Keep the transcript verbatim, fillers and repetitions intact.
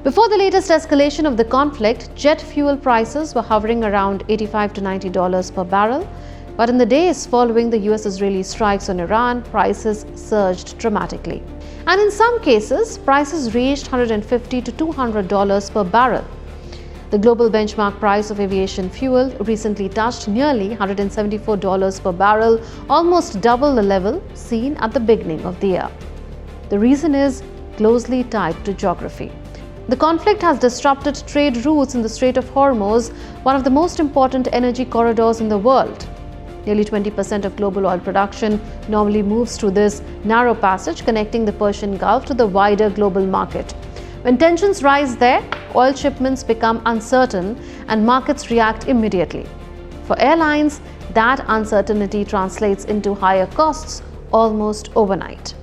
Before the latest escalation of the conflict, jet fuel prices were hovering around eighty-five to ninety dollars per barrel. But in the days following the U S-Israeli strikes on Iran, prices surged dramatically. And in some cases, prices reached one hundred fifty to two hundred dollars per barrel. The global benchmark price of aviation fuel recently touched nearly one hundred seventy-four dollars per barrel, almost double the level seen at the beginning of the year. The reason is closely tied to geography. The conflict has disrupted trade routes in the Strait of Hormuz, one of the most important energy corridors in the world. Nearly twenty percent of global oil production normally moves through this narrow passage connecting the Persian Gulf to the wider global market. When tensions rise there, oil shipments become uncertain and markets react immediately. For airlines, that uncertainty translates into higher costs almost overnight.